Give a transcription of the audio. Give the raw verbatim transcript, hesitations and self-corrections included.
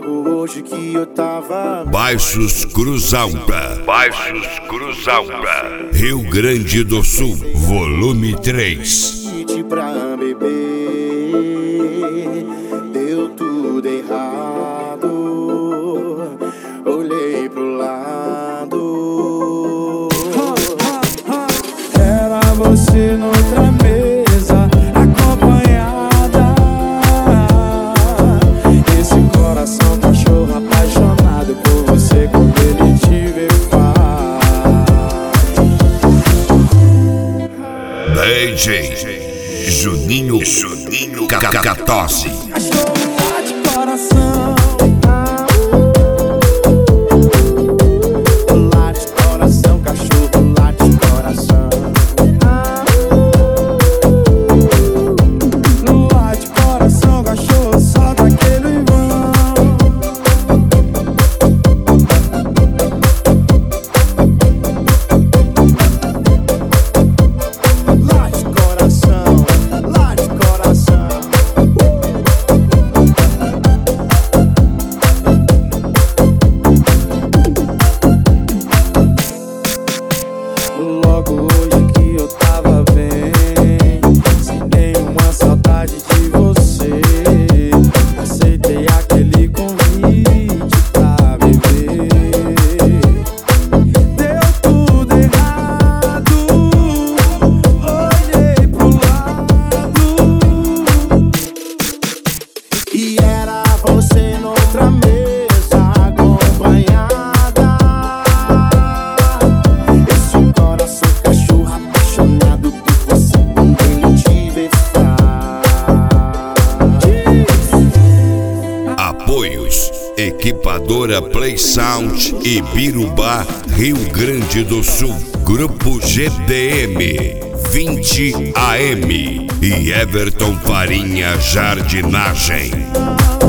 Logo hoje que eu tava Baixos Cruzalta, Baixos Cruzalta, Rio Grande do Sul, volume três. kit pra beber, deu tudo errado. Olhei pro lado, era você noutra mesa, acompanhada. Esse coração cachorro apaixonado por você, quando ele te vê faz. D J Juninho, Juninho Cacatosse. Cachorro bate coração, late coração, cachorro late coração. Late coração, cachorro só daquele vão. Late coração, late coração. Logo hoje que eu tava bem, sem nenhuma saudade de você, aceitei aquele convite pra beber. Deu tudo errado, olhei pro lado e era você noutra mesa, acompanhada. Esse coração cachorro apaixonado por você, quando ele te vê faz. Apoios: Equipadora Play Sound e Birubá, Rio Grande do Sul. Grupo G D M vinte A M e Everton Farinha Jardinagem.